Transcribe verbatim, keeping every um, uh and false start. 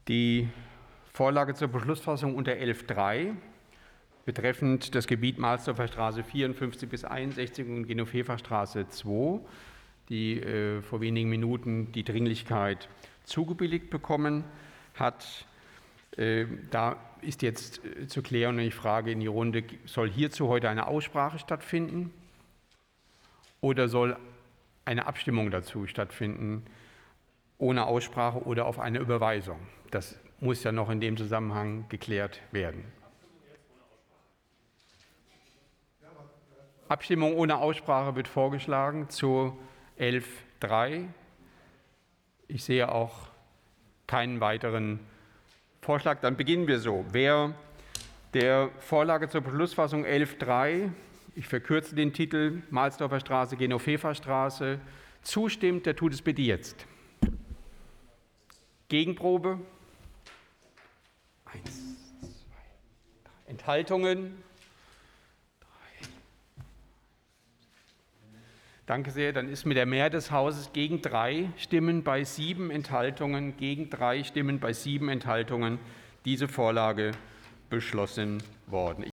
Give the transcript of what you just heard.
Die Vorlage zur Beschlussfassung unter elf Punkt drei betreffend das Gebiet Mahlsdorfer Straße vierundfünfzig bis einundsechzig und Genoveva Straße zwei, die äh, vor wenigen Minuten die Dringlichkeit zugebilligt bekommen hat. Äh, da ist jetzt äh, zu klären, und ich frage in die Runde, soll hierzu heute eine Aussprache stattfinden oder soll eine Abstimmung dazu stattfinden, ohne Aussprache oder auf eine Überweisung? Das muss ja noch in dem Zusammenhang geklärt werden. Abstimmung ohne Aussprache wird vorgeschlagen zu elf Punkt drei. Ich sehe auch keinen weiteren Vorschlag. Dann beginnen wir so. Wer der Vorlage zur Beschlussfassung elf Punkt drei, ich verkürze den Titel, Mahlsdorfer Straße, Genoveva Straße, zustimmt, der tut es bitte jetzt. Gegenprobe? Eins, zwei, drei. Enthaltungen? Drei. Danke sehr. Dann ist mit der Mehrheit des Hauses gegen drei Stimmen bei sieben Enthaltungen, gegen drei Stimmen bei sieben Enthaltungen diese Vorlage beschlossen worden.